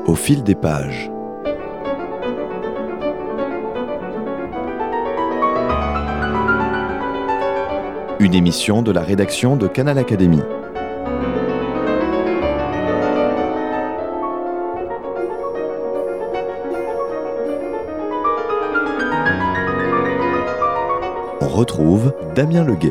Au fil des pages. Une émission de la rédaction de Canal Académie. On retrouve Damien Leguet.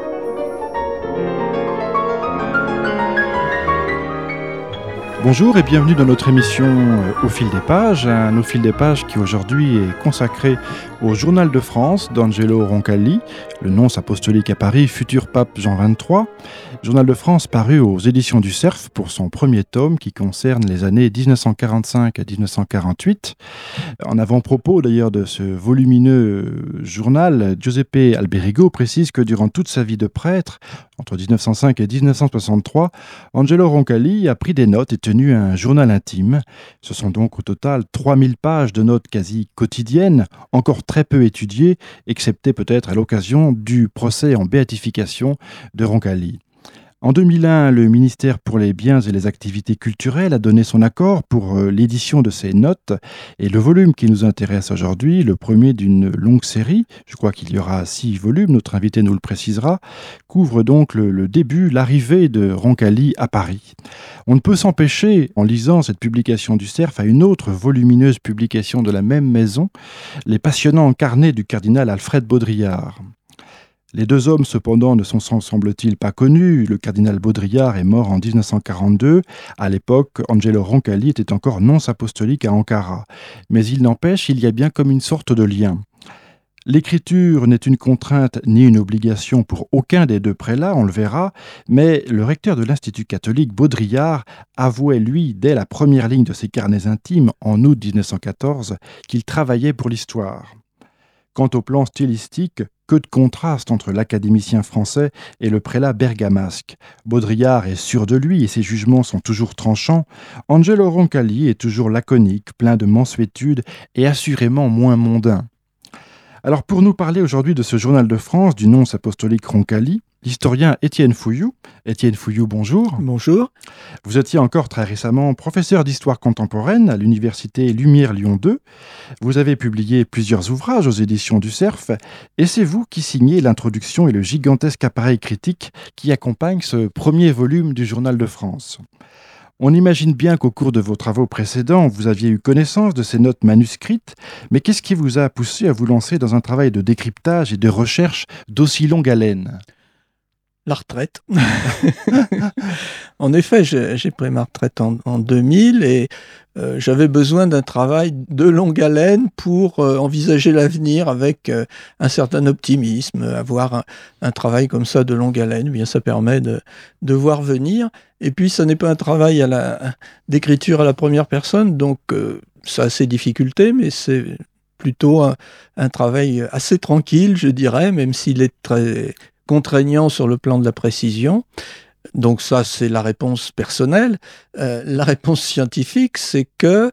Bonjour et bienvenue dans notre émission Au fil des pages, un Au fil des pages qui aujourd'hui est consacré au Journal de France d'Angelo Roncalli, le nonce apostolique à Paris, futur pape Jean XXIII. Journal de France paru aux éditions du Cerf pour son premier tome qui concerne les années 1945 à 1948. En avant-propos d'ailleurs de ce volumineux journal, Giuseppe Alberigo précise que durant toute sa vie de prêtre, entre 1905 et 1963, Angelo Roncalli a pris des notes et tenu un journal intime. Ce sont donc au total 3000 pages de notes quasi quotidiennes, encore très peu étudiées, excepté peut-être à l'occasion du procès en béatification de Roncalli. En 2001, le ministère pour les biens et les activités culturelles a donné son accord pour l'édition de ces notes. Et le volume qui nous intéresse aujourd'hui, le premier d'une longue série, je crois qu'il y aura 6 volumes, notre invité nous le précisera, couvre donc le début, l'arrivée de Roncalli à Paris. On ne peut s'empêcher, en lisant cette publication du Cerf, à une autre volumineuse publication de la même maison, les passionnants carnets du cardinal Alfred Baudrillard. Les deux hommes, cependant, ne sont, semble-t-il, pas connus. Le cardinal Baudrillard est mort en 1942. À l'époque, Angelo Roncalli était encore nonce apostolique à Ankara. Mais il n'empêche, il y a bien comme une sorte de lien. L'écriture n'est une contrainte ni une obligation pour aucun des deux prélats, on le verra, mais le recteur de l'Institut catholique, Baudrillard, avouait, lui, dès la première ligne de ses carnets intimes, en août 1914, qu'il travaillait pour l'histoire. Quant au plan stylistique, que de contraste entre l'académicien français et le prélat bergamasque. Baudrillard est sûr de lui et ses jugements sont toujours tranchants. Angelo Roncalli est toujours laconique, plein de mansuétude et assurément moins mondain. Alors pour nous parler aujourd'hui de ce journal de France du nonce apostolique Roncalli, l'historien Étienne Fouilloux. Étienne Fouilloux, bonjour. Bonjour. Vous étiez encore très récemment professeur d'histoire contemporaine à l'université Lumière Lyon 2. Vous avez publié plusieurs ouvrages aux éditions du Cerf et c'est vous qui signez l'introduction et le gigantesque appareil critique qui accompagne ce premier volume du Journal de France. On imagine bien qu'au cours de vos travaux précédents, vous aviez eu connaissance de ces notes manuscrites, mais qu'est-ce qui vous a poussé à vous lancer dans un travail de décryptage et de recherche d'aussi longue haleine ? La retraite. En effet, j'ai pris ma retraite en 2000 et j'avais besoin d'un travail de longue haleine pour envisager l'avenir avec un certain optimisme. Avoir un travail comme ça de longue haleine, bien ça permet de voir venir. Et puis, ça n'est pas un travail d'écriture à la première personne, donc ça a ses difficultés, mais c'est plutôt un travail assez tranquille, je dirais, même s'il est très contraignant sur le plan de la précision. Donc ça, c'est la réponse personnelle. La réponse scientifique, c'est que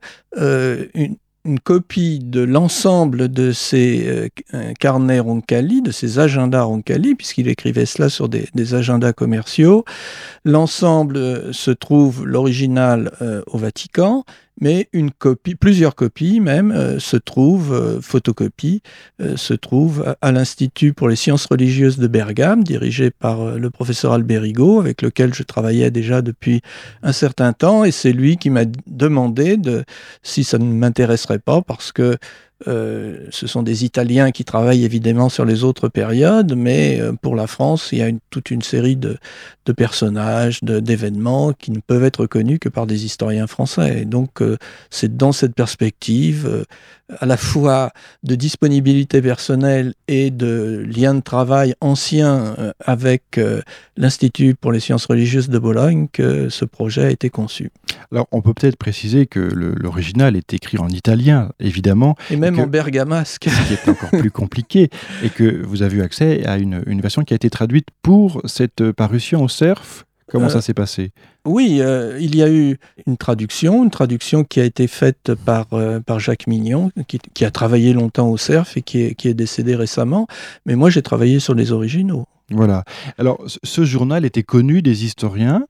une copie de l'ensemble de ces carnets Roncalli, de ces agendas Roncalli, puisqu'il écrivait cela sur des agendas commerciaux, l'ensemble se trouve, l'original, au Vatican, mais plusieurs copies même se trouvent, photocopies, se trouvent à l'Institut pour les sciences religieuses de Bergame, dirigé par le professeur Alberigo, avec lequel je travaillais déjà depuis un certain temps, et c'est lui qui m'a demandé si ça ne m'intéresserait pas, parce que ce sont des Italiens qui travaillent évidemment sur les autres périodes, mais pour la France, il y a toute une série de personnages, d'événements qui ne peuvent être connus que par des historiens français. Et donc, c'est dans cette perspective, à la fois de disponibilité personnelle et de lien de travail ancien avec l'Institut pour les sciences religieuses de Bologne, que ce projet a été conçu. Alors, on peut peut-être préciser que l'original est écrit en italien, évidemment. Et même en bergamasque. Ce qui est encore plus compliqué, et que vous avez eu accès à une version qui a été traduite pour cette parution au Cerf. Comment ça s'est passé ? Oui, il y a eu une traduction qui a été faite par Jacques Mignon, qui a travaillé longtemps au Cerf et qui est décédé récemment. Mais moi, j'ai travaillé sur les originaux. Voilà. Alors, ce journal était connu des historiens ?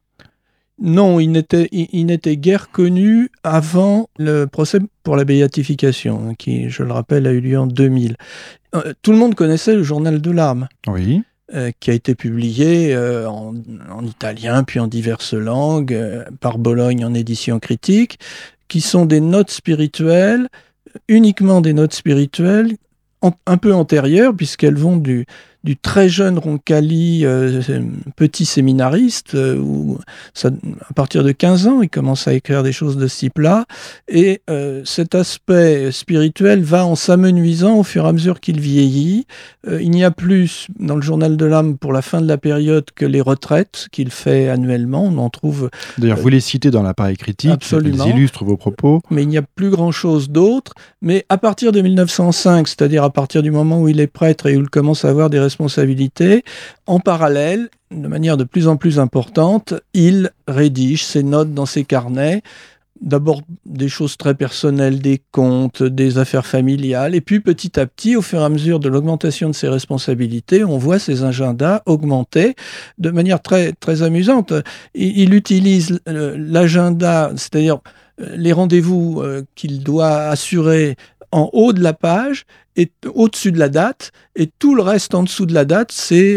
Non, il n'était guère connu avant le procès pour la béatification, qui, je le rappelle, a eu lieu en 2000. Tout le monde connaissait le journal de l'âme. Oui. Qui a été publié en italien, puis en diverses langues, par Bologne en édition critique, qui sont des notes spirituelles, uniquement des notes spirituelles, un peu antérieures, puisqu'elles vont du très jeune Roncalli, petit séminariste, où à partir de 15 ans, il commence à écrire des choses de ce type-là, et cet aspect spirituel va en s'amenuisant au fur et à mesure qu'il vieillit. Il n'y a plus, dans le journal de l'âme, pour la fin de la période, que les retraites qu'il fait annuellement. On en trouve... D'ailleurs, vous les citez dans l'appareil critique, absolument. Ils illustrent vos propos. Mais il n'y a plus grand-chose d'autre. Mais à partir de 1905, c'est-à-dire à partir du moment où il est prêtre et où il commence à avoir des responsabilités, en parallèle, de manière de plus en plus importante, il rédige ses notes dans ses carnets. D'abord des choses très personnelles, des comptes, des affaires familiales, et puis petit à petit, au fur et à mesure de l'augmentation de ses responsabilités, on voit ses agendas augmenter de manière très, très amusante. Il utilise l'agenda, c'est-à-dire les rendez-vous qu'il doit assurer en haut de la page et au-dessus de la date, et tout le reste en dessous de la date, c'est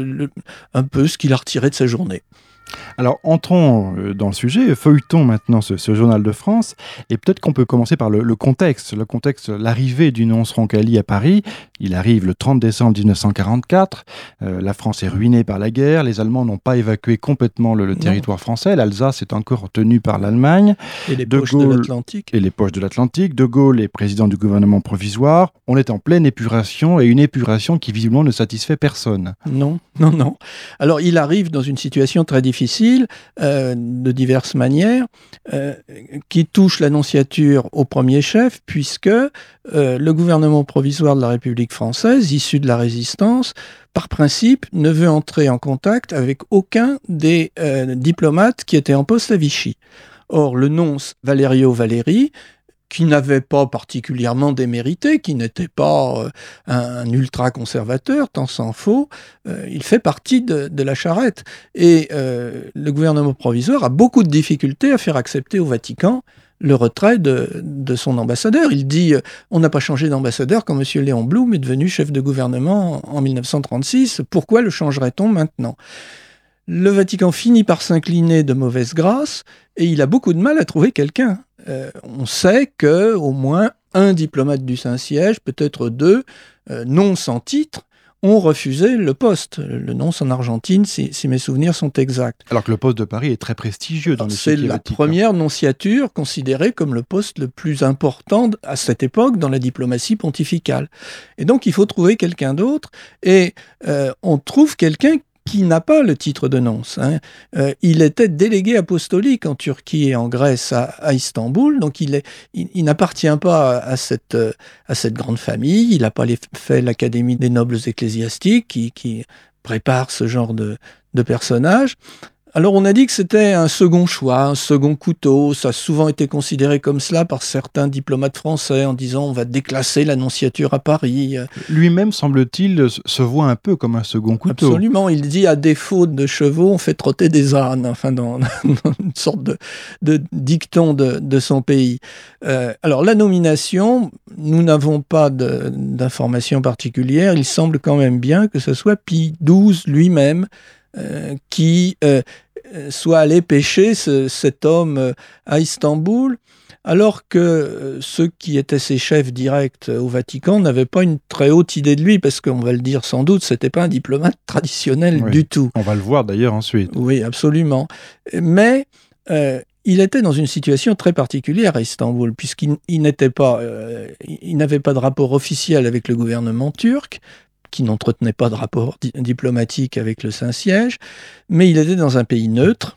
un peu ce qu'il a retiré de sa journée. Alors, entrons dans le sujet, feuilletons maintenant ce journal de France, et peut-être qu'on peut commencer par le contexte, l'arrivée du nonce Roncalli à Paris. Il arrive le 30 décembre 1944, la France est ruinée par la guerre, les Allemands n'ont pas évacué complètement le territoire français, l'Alsace est encore tenue par l'Allemagne. Et les poches de l'Atlantique. Et les poches de l'Atlantique. De Gaulle est président du gouvernement provisoire. On est en pleine épuration, et une épuration qui visiblement ne satisfait personne. Non. Alors, il arrive dans une situation très difficile, de diverses manières, qui touche la nonciature au premier chef, puisque le gouvernement provisoire de la République française, issu de la Résistance, par principe, ne veut entrer en contact avec aucun des diplomates qui étaient en poste à Vichy. Or, le nonce Valerio Valéry, qui n'avait pas particulièrement démérité, qui n'était pas un ultra-conservateur, tant s'en faut, il fait partie de la charrette. Et le gouvernement provisoire a beaucoup de difficultés à faire accepter au Vatican le retrait de son ambassadeur. Il dit on n'a pas changé d'ambassadeur quand M. Léon Blum est devenu chef de gouvernement en 1936. Pourquoi le changerait-on maintenant ? Le Vatican finit par s'incliner de mauvaise grâce et il a beaucoup de mal à trouver quelqu'un. On sait qu'au moins un diplomate du Saint-Siège, peut-être deux, non sans titre, ont refusé le poste. Le nonce en Argentine, si mes souvenirs sont exacts. Alors que le poste de Paris est très prestigieux dans le C'est la première nonciature considérée comme le poste le plus important à cette époque dans la diplomatie pontificale. Et donc il faut trouver quelqu'un d'autre, et on trouve quelqu'un qui n'a pas le titre de nonce. Il était délégué apostolique en Turquie et en Grèce à Istanbul, donc il n'appartient pas à cette grande famille, il n'a pas fait l'Académie des nobles ecclésiastiques qui prépare ce genre de personnage. Alors on a dit que c'était un second choix, un second couteau, ça a souvent été considéré comme cela par certains diplomates français en disant on va déclasser la nonciature à Paris. Lui-même, semble-t-il, se voit un peu comme un second couteau. Absolument, il dit à défaut de chevaux, on fait trotter des ânes, enfin dans une sorte de dicton de son pays. Alors la nomination, nous n'avons pas d'informations particulières, il semble quand même bien que ce soit Pie XII lui-même qui soit allé pêcher cet homme à Istanbul, alors que ceux qui étaient ses chefs directs au Vatican n'avaient pas une très haute idée de lui, parce qu'on va le dire sans doute, c'était pas un diplomate traditionnel du tout. On va le voir d'ailleurs ensuite. Oui, absolument. Mais il était dans une situation très particulière à Istanbul, puisqu'il n'avait pas de rapport officiel avec le gouvernement turc, qui n'entretenait pas de rapport diplomatique avec le Saint-Siège, mais il était dans un pays neutre,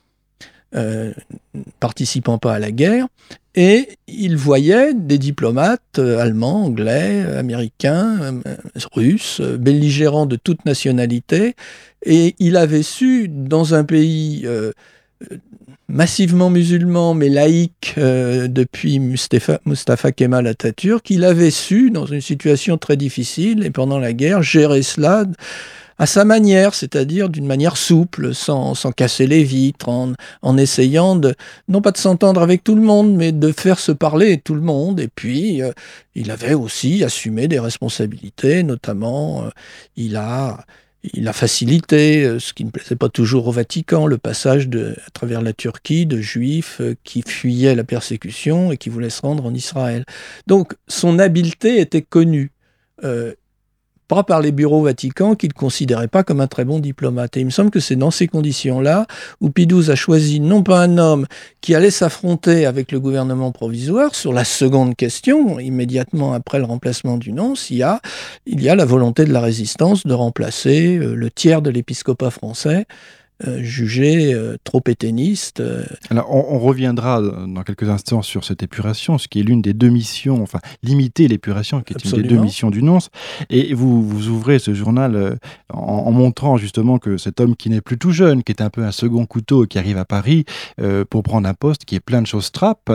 participant pas à la guerre, et il voyait des diplomates allemands, anglais, américains, russes, belligérants de toute nationalité, et il avait su, dans un pays massivement musulman, mais laïque depuis Mustafa Kemal Atatürk, il avait su, dans une situation très difficile, et pendant la guerre, gérer cela à sa manière, c'est-à-dire d'une manière souple, sans casser les vitres, en essayant non pas de s'entendre avec tout le monde, mais de faire se parler tout le monde. Et puis, il avait aussi assumé des responsabilités, notamment, il a facilité, ce qui ne plaisait pas toujours au Vatican, le passage à travers la Turquie de juifs qui fuyaient la persécution et qui voulaient se rendre en Israël. Donc, son habileté était connue. Pas par les bureaux Vatican qu'il ne considérait pas comme un très bon diplomate. Et il me semble que c'est dans ces conditions-là où Pie XII a choisi non pas un homme qui allait s'affronter avec le gouvernement provisoire sur la seconde question, immédiatement après le remplacement du nonce, il y a la volonté de la résistance de remplacer le tiers de l'épiscopat français, jugé trop éténiste. Alors, on reviendra dans quelques instants sur cette épuration, ce qui est l'une des deux missions, enfin, limiter l'épuration, qui est Absolument. une des deux missions du nonce. Et vous ouvrez ce journal en montrant justement que cet homme qui n'est plus tout jeune, qui est un peu un second couteau et qui arrive à Paris pour prendre un poste qui est plein de choses trappes,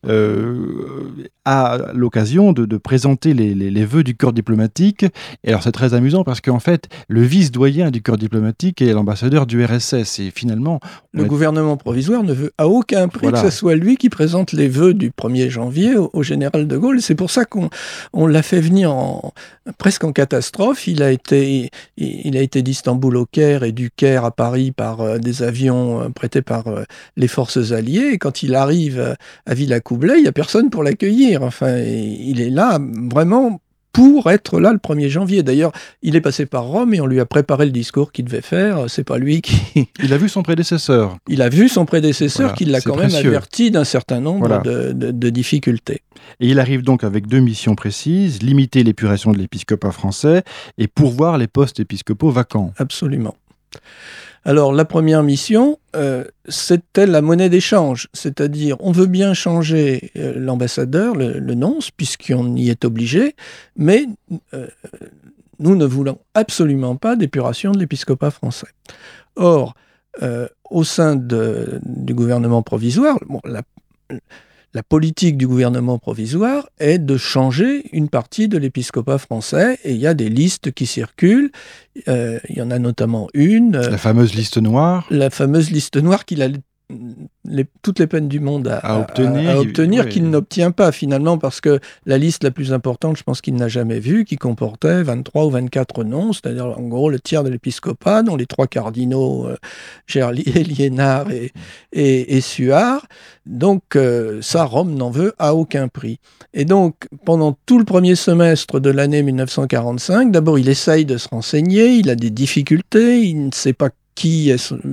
a l'occasion de présenter les vœux du corps diplomatique. Et alors, c'est très amusant parce qu'en fait, le vice-doyen du corps diplomatique est l'ambassadeur du RSS. Et finalement, le gouvernement provisoire ne veut à aucun prix que ce soit lui qui présente les vœux du 1er janvier au général de Gaulle. C'est pour ça qu'on l'a fait venir presque en catastrophe. Il a été d'Istanbul au Caire et du Caire à Paris par des avions prêtés par les forces alliées. Et quand il arrive à Villacoublay, il n'y a personne pour l'accueillir. Enfin, il est là vraiment pour être là le 1er janvier. D'ailleurs, il est passé par Rome et on lui a préparé le discours qu'il devait faire. C'est pas lui qui... Il a vu son prédécesseur. Il a vu son prédécesseur qui l'a quand même averti d'un certain nombre de difficultés. Et il arrive donc avec deux missions précises, limiter l'épuration de l'épiscopat français et pourvoir les postes épiscopaux vacants. Absolument. Alors, la première mission, c'était la monnaie d'échange, c'est-à-dire on veut bien changer l'ambassadeur, le nonce, puisqu'on y est obligé, mais nous ne voulons absolument pas d'épuration de l'épiscopat français. Or, au sein du gouvernement provisoire, la politique du gouvernement provisoire est de changer une partie de l'épiscopat français et il y a des listes qui circulent. Il y en a notamment une. La fameuse liste noire. La fameuse liste noire qu'il a toutes les peines du monde à obtenir qu'il n'obtient pas finalement parce que la liste la plus importante, je pense qu'il n'a jamais vue, qui comportait 23 ou 24 noms, c'est-à-dire en gros le tiers de l'épiscopat, dont les 3 cardinaux, Gerlier, Liénard et Suard. Donc ça, Rome n'en veut à aucun prix. Et donc, pendant tout le premier semestre de l'année 1945, d'abord il essaye de se renseigner, il a des difficultés, il ne sait pas qui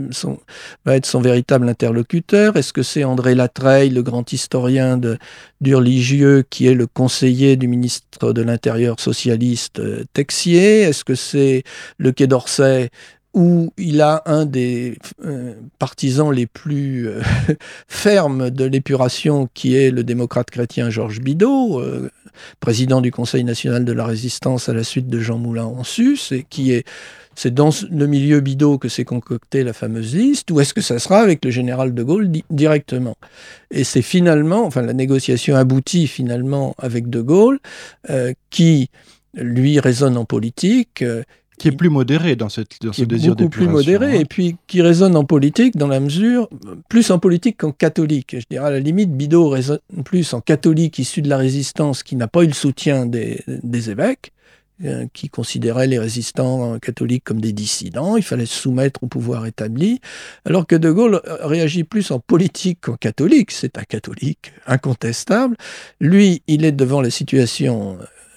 va être son véritable interlocuteur. Est-ce que c'est André Latreille, le grand historien du religieux, qui est le conseiller du ministre de l'Intérieur socialiste Texier? Est-ce que c'est le Quai d'Orsay, où il a un des partisans les plus fermes de l'épuration, qui est le démocrate chrétien Georges Bidault, président du Conseil national de la Résistance à la suite de Jean Moulin en sus, et c'est dans le milieu Bidault que s'est concoctée la fameuse liste, ou est-ce que ça sera avec le général de Gaulle directement? Et c'est finalement, la négociation aboutit finalement avec de Gaulle, qui, lui, raisonne en politique, qui est plus modéré dans ce désir d'épuration. Beaucoup plus modéré, et puis qui raisonne en politique dans la mesure, plus en politique qu'en catholique. Je dirais à la limite, Bidault raisonne plus en catholique issu de la résistance qui n'a pas eu le soutien des évêques, qui considéraient les résistants catholiques comme des dissidents, il fallait se soumettre au pouvoir établi, alors que de Gaulle réagit plus en politique qu'en catholique, c'est un catholique incontestable. Lui, il est devant la situation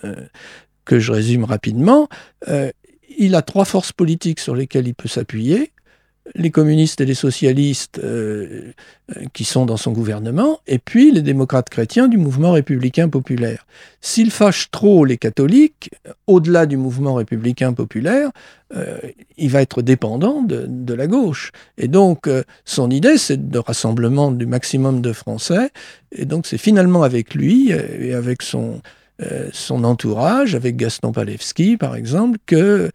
que je résume rapidement, il a 3 forces politiques sur lesquelles il peut s'appuyer, les communistes et les socialistes qui sont dans son gouvernement, et puis les démocrates chrétiens du mouvement républicain populaire. S'il fâche trop les catholiques, au-delà du mouvement républicain populaire, il va être dépendant de la gauche. Et donc, son idée, c'est de rassemblement du maximum de Français, et donc c'est finalement avec lui et avec son entourage, avec Gaston Palevski par exemple, que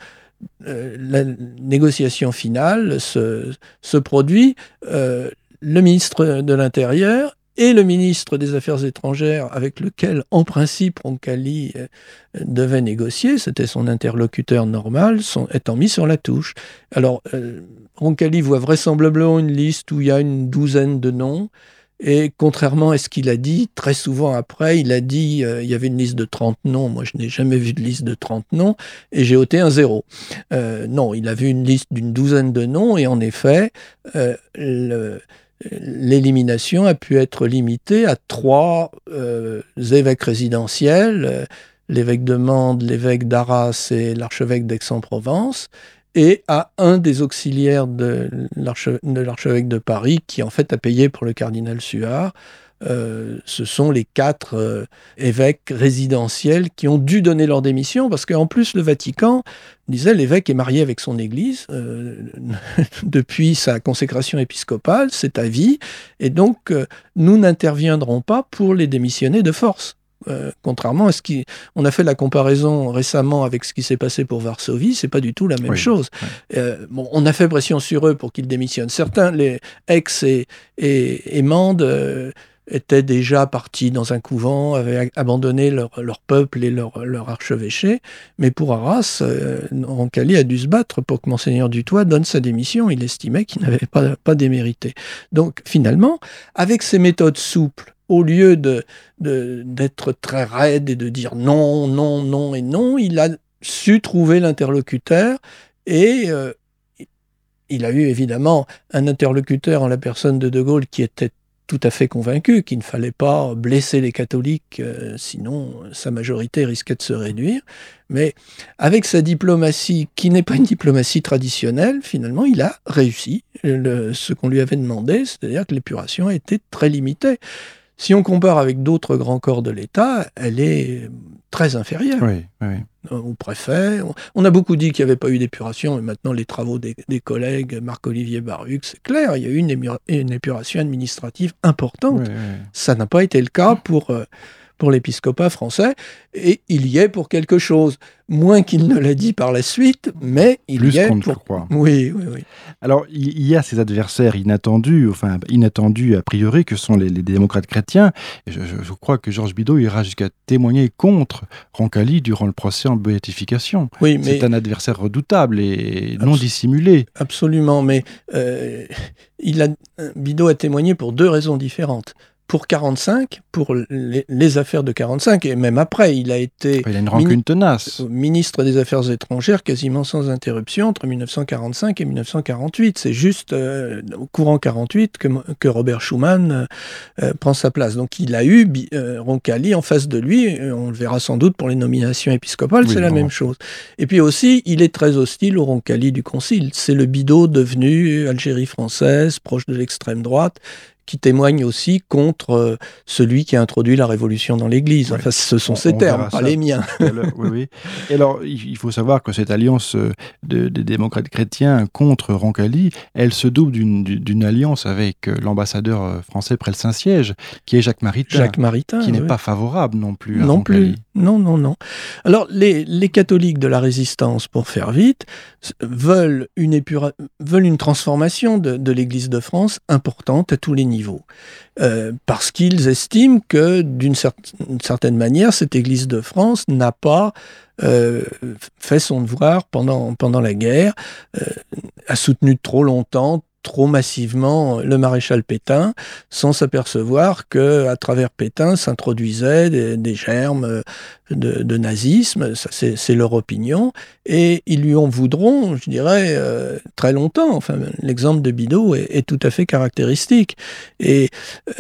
la négociation finale se produit. Le ministre de l'Intérieur et le ministre des Affaires étrangères avec lequel, en principe, Roncalli devait négocier, c'était son interlocuteur normal, étant mis sur la touche. Alors, Roncalli voit vraisemblablement une liste où il y a une douzaine de noms, et contrairement à ce qu'il a dit, très souvent après, il a dit il y avait une liste de 30 noms. Moi, je n'ai jamais vu de liste de 30 noms et j'ai ôté un 0. Non, il a vu une liste d'une douzaine de noms et en effet, l'élimination a pu être limitée à 3 évêques résidentiels, l'évêque de Mende, l'évêque d'Arras et l'archevêque d'Aix-en-Provence, et à un des auxiliaires de l'archevêque de Paris, qui en fait a payé pour le cardinal Suard. Ce sont les 4 évêques résidentiels qui ont dû donner leur démission, parce qu'en plus le Vatican disait l'évêque est marié avec son église depuis sa consécration épiscopale, c'est à vie, et donc nous n'interviendrons pas pour les démissionner de force. Contrairement à ce on a fait la comparaison récemment avec ce qui s'est passé pour Varsovie, c'est pas du tout la même chose. Bon, on a fait pression sur eux pour qu'ils démissionnent. Certains, les Aix et Mende, étaient déjà partis dans un couvent, avaient abandonné leur peuple et leur archevêché. Mais pour Arras, Roncalli a dû se battre pour que Monseigneur Dutoit donne sa démission. Il estimait qu'il n'avait pas démérité. Donc finalement, avec ces méthodes souples, au lieu d'être très raide et de dire non, non, non et non, il a su trouver l'interlocuteur et il a eu évidemment un interlocuteur en la personne de Gaulle qui était tout à fait convaincu qu'il ne fallait pas blesser les catholiques, sinon sa majorité risquait de se réduire. Mais avec sa diplomatie, qui n'est pas une diplomatie traditionnelle, finalement, il a réussi ce qu'on lui avait demandé, c'est-à-dire que l'épuration a été très limitée. Si on compare avec d'autres grands corps de l'État, elle est très inférieure. Oui. Au préfet, on a beaucoup dit qu'il n'y avait pas eu d'épuration, mais maintenant les travaux des collègues Marc-Olivier Baruch, c'est clair, il y a eu une épuration administrative importante. Ça n'a pas été le cas pour l'épiscopat français, et il y est pour quelque chose. Moins qu'il ne l'a dit par la suite, mais il plus y est qu'on ne pour... le croit. Oui. Alors, il y a ces adversaires inattendus a priori, que sont les démocrates chrétiens. Et je crois que Georges Bidault ira jusqu'à témoigner contre Roncalli durant le procès en béatification. Oui, mais... C'est un adversaire redoutable et non dissimulé. Absolument, mais Bidault a témoigné pour 2 raisons différentes. Pour 45, pour les affaires de 45, et même après, il a été une rancune tenace. Ministre des Affaires étrangères quasiment sans interruption entre 1945 et 1948. C'est juste au courant 48 que Robert Schuman prend sa place. Donc il a eu Roncalli en face de lui, on le verra sans doute pour les nominations épiscopales, c'est la même chose. Et puis aussi, il est très hostile au Roncalli du Concile. C'est le Bidault devenu Algérie française, proche de l'extrême droite, qui témoigne aussi contre celui qui a introduit la révolution dans l'Église. Enfin, ce sont ses termes, pas les miens. Oui. Et alors, il faut savoir que cette alliance des démocrates chrétiens contre Roncalli, elle se double d'une alliance avec l'ambassadeur français près le Saint-Siège, qui est Jacques Maritain, qui n'est pas favorable non plus à Roncalli. Non. Alors, les catholiques de la Résistance, pour faire vite, veulent une transformation de l'Église de France importante à tous les niveaux. Parce qu'ils estiment que, d'une certaine manière, cette Église de France n'a pas fait son devoir pendant la guerre, a soutenu trop longtemps, trop massivement le maréchal Pétain, sans s'apercevoir qu'à travers Pétain s'introduisaient des germes de nazisme. Ça, c'est leur opinion, et ils lui en voudront, je dirais, très longtemps. Enfin, l'exemple de Bidault est tout à fait caractéristique. Et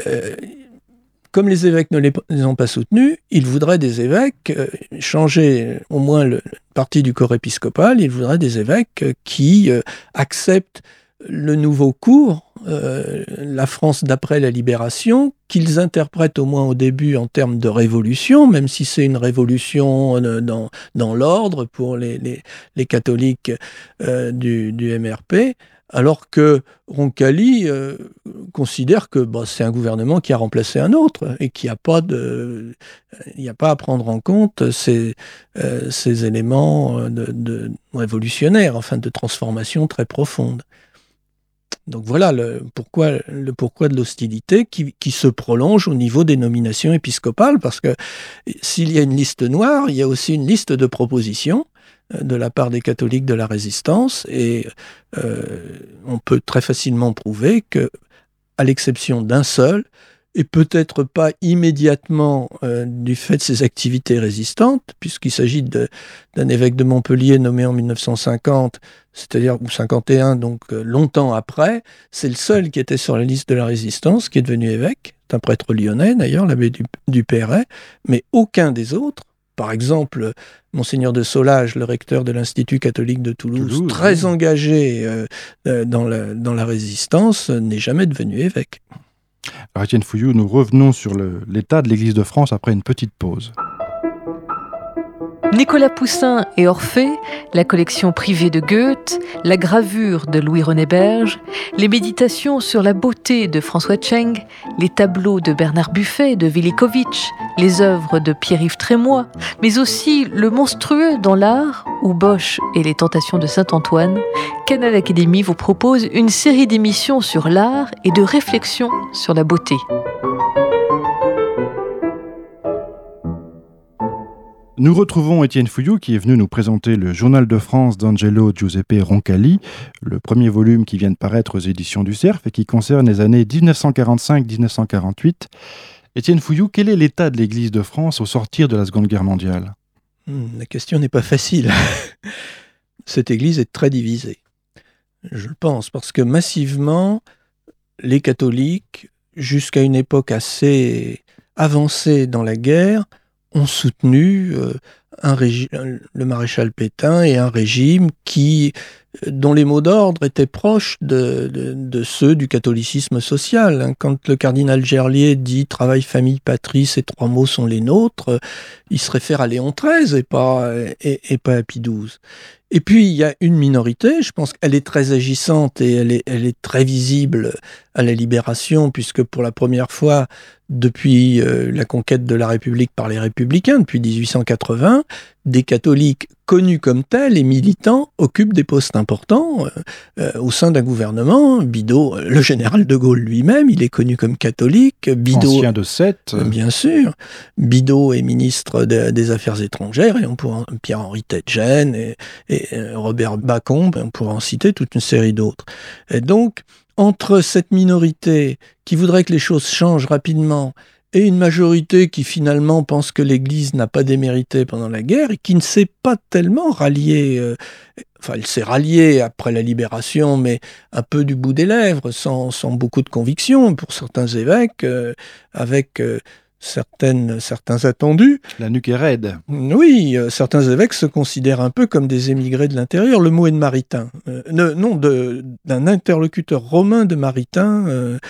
comme les évêques ne les ont pas soutenus, ils voudraient des évêques changer au moins le parti du corps épiscopal. Ils voudraient des évêques qui acceptent le nouveau cours, la France d'après la Libération, qu'ils interprètent au moins au début en termes de révolution, même si c'est une révolution dans l'ordre pour les catholiques du MRP, alors que Roncalli considère que c'est un gouvernement qui a remplacé un autre et qu'il n'y a pas à prendre en compte ces éléments de révolutionnaires, enfin de transformation très profonde. Donc voilà le pourquoi de l'hostilité qui se prolonge au niveau des nominations épiscopales, parce que s'il y a une liste noire, il y a aussi une liste de propositions de la part des catholiques de la Résistance, et on peut très facilement prouver que, à l'exception d'un seul, et peut-être pas immédiatement du fait de ses activités résistantes, puisqu'il s'agit d'un évêque de Montpellier nommé en 1950, c'est-à-dire ou 51, donc longtemps après, c'est le seul qui était sur la liste de la Résistance, qui est devenu évêque. C'est un prêtre lyonnais d'ailleurs, l'abbé du Perret, mais aucun des autres. Par exemple, Monseigneur de Solage, le recteur de l'Institut catholique de Toulouse, très engagé dans la Résistance, n'est jamais devenu évêque. Alors Étienne Fouilloux, nous revenons sur l'état de l'Église de France après une petite pause. Nicolas Poussin et Orphée, la collection privée de Goethe, la gravure de Louis-René Berge, les méditations sur la beauté de François Tcheng, les tableaux de Bernard Buffet et de Velikovitch, les œuvres de Pierre-Yves Trémois, mais aussi le monstrueux dans l'art, ou Bosch et les tentations de Saint-Antoine, Canal Académie vous propose une série d'émissions sur l'art et de réflexions sur la beauté. Nous retrouvons Étienne Fouilloux qui est venu nous présenter le Journal de France d'Angelo Giuseppe Roncalli, le premier volume qui vient de paraître aux éditions du Cerf et qui concerne les années 1945-1948. Étienne Fouilloux, quel est l'état de l'Église de France au sortir de la Seconde Guerre mondiale ? La question n'est pas facile. Cette Église est très divisée, je le pense, parce que massivement, les catholiques, jusqu'à une époque assez avancée dans la guerre, ont soutenu le maréchal Pétain et un régime dont les mots d'ordre étaient proches de ceux du catholicisme social. Quand le cardinal Gerlier dit « travail, famille, patrie, ces trois mots sont les nôtres », il se réfère à Léon XIII et pas à Pie XII. Et puis, il y a une minorité, je pense qu'elle est très agissante et elle est très visible à la Libération, puisque pour la première fois, depuis la conquête de la République par les Républicains, depuis 1880, des catholiques connus comme tels et militants occupent des postes importants au sein d'un gouvernement. Bidault, le général de Gaulle lui-même, il est connu comme catholique. Bidault, ancien de Sète. Bien sûr. Bidault est ministre des Affaires étrangères, et on pourra Pierre-Henri Tête-Gênes et Robert Bacon, on pourra en citer toute une série d'autres. Et donc, entre cette minorité qui voudrait que les choses changent rapidement et une majorité qui finalement pense que l'Église n'a pas démérité pendant la guerre et qui ne s'est pas tellement ralliée, elle s'est ralliée après la Libération, mais un peu du bout des lèvres, sans beaucoup de conviction pour certains évêques, avec certains attendus. La nuque est raide. Oui, certains évêques se considèrent un peu comme des émigrés de l'intérieur. Le mot est de Maritain. D'un interlocuteur romain de Maritain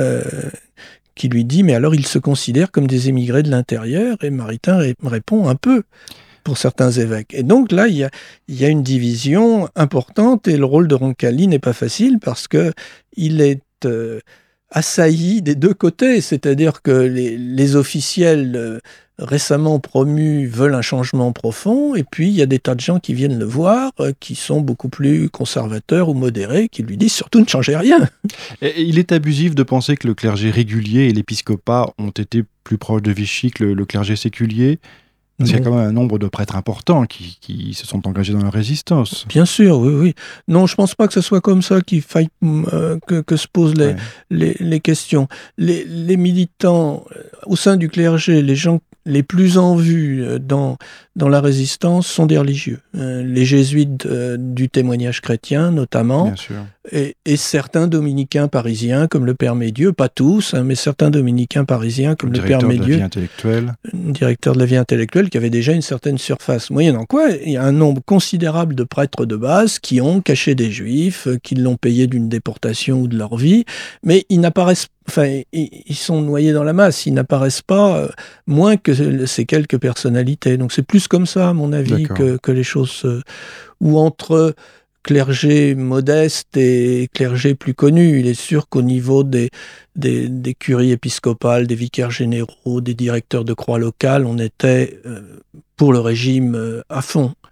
qui lui dit « Mais alors, ils se considèrent comme des émigrés de l'intérieur ?» Et Maritain répond un peu pour certains évêques. Et donc là, il y a une division importante et le rôle de Roncalli n'est pas facile parce qu'il est assailli des deux côtés, c'est-à-dire que les officiels récemment promus veulent un changement profond, et puis il y a des tas de gens qui viennent le voir, qui sont beaucoup plus conservateurs ou modérés, qui lui disent surtout ne changez rien. Et il est abusif de penser que le clergé régulier et l'épiscopat ont été plus proches de Vichy que le clergé séculier. Parce qu'il y a quand même un nombre de prêtres importants qui se sont engagés dans la résistance. Bien sûr, oui. Non, je ne pense pas que ce soit comme ça qu'il faille que se posent les questions. Les militants au sein du clergé, les gens les plus en vue dans la résistance sont des religieux. Les jésuites du témoignage chrétien, notamment. Bien sûr. Et certains dominicains parisiens, comme le Père Médieu, pas tous, mais certains dominicains parisiens, comme le Père Médieu. Directeur de la vie intellectuelle, qui avait déjà une certaine surface. Moyennant quoi, il y a un nombre considérable de prêtres de base qui ont caché des juifs, qui l'ont payé d'une déportation ou de leur vie, mais ils n'apparaissent ils sont noyés dans la masse, ils n'apparaissent pas moins que ces quelques personnalités. Donc c'est plus comme ça, à mon avis, que les choses... ou entre clergé modeste et clergé plus connu. Il est sûr qu'au niveau des curies épiscopales, des vicaires généraux, des directeurs de croix locales, on était pour le régime à fond.